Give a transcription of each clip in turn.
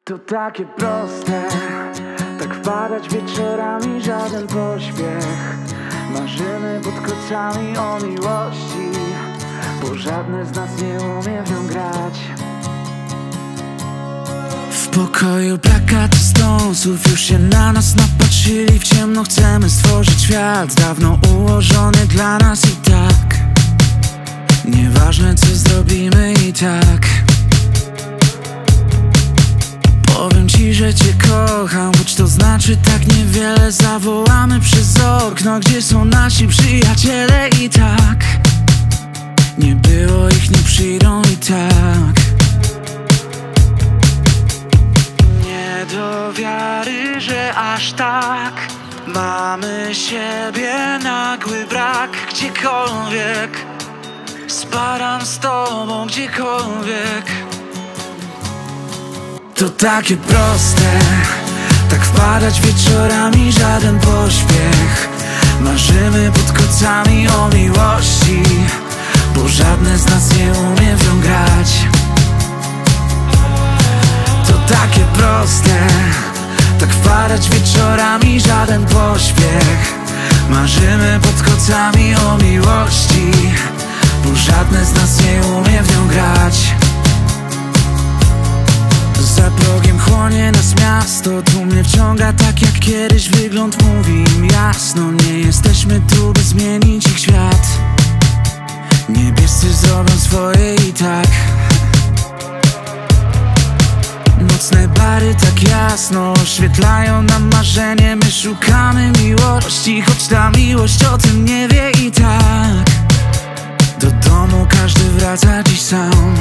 To takie proste, tak wpadać wieczorami, żaden pośpiech. Marzymy pod kocami o miłości, bo żadne z nas nie umie w nią grać. W pokoju plakaty stąsów już się na nas napatrzyli. W ciemno chcemy stworzyć świat dawno ułożony dla nas i tak. Nieważne co zrobimy i tak. Powiem ci, że cię kocham, choć to znaczy tak niewiele. Zawołamy przez okno, gdzie są nasi przyjaciele i tak. Nie było ich, nie przyjdą i tak. Nie do wiary, że aż tak mamy siebie, nagły brak. Gdziekolwiek spadam z tobą, gdziekolwiek. To takie proste, tak wpadać wieczorami, żaden pośpiech. Marzymy pod kocami o miłości, bo żadne z nas nie umie w nią grać. To takie proste, tak wpadać wieczorami, żaden pośpiech. Marzymy pod kocami o miłości, bo żadne z nas nie umie w nią grać. Za progiem chłonie nas miasto, tu mnie wciąga tak jak kiedyś wygląd mówi im jasno. Nie jesteśmy tu, by zmienić ich świat. Niebiescy zrobią swoje i tak. Nocne bary tak jasno oświetlają nam marzenie. My szukamy miłości, choć ta miłość o tym nie wie i tak. Do domu każdy wraca dziś sam.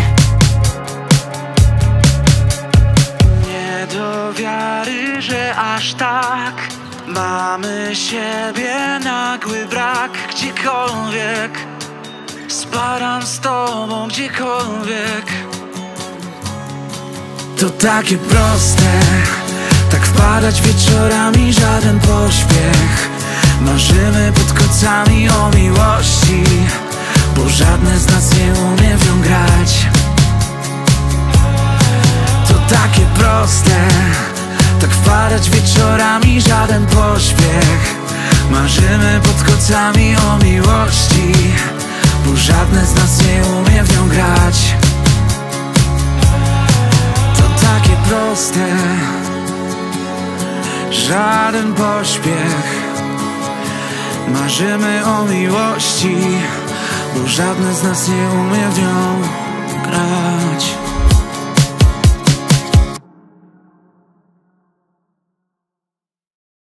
Do wiary, że aż tak mamy siebie, nagły brak. Gdziekolwiek spadam z tobą, gdziekolwiek. To takie proste, tak wpadać wieczorami, żaden pośpiech. Marzymy pod kocami o miłości, bo żadne z nas nie umie w nią grać. To takie proste, tak wpadać wieczorami, żaden pośpiech. Marzymy pod kocami o miłości, bo żadne z nas nie umie w nią grać. To takie proste, żaden pośpiech. Marzymy o miłości, bo żadne z nas nie umie w nią grać.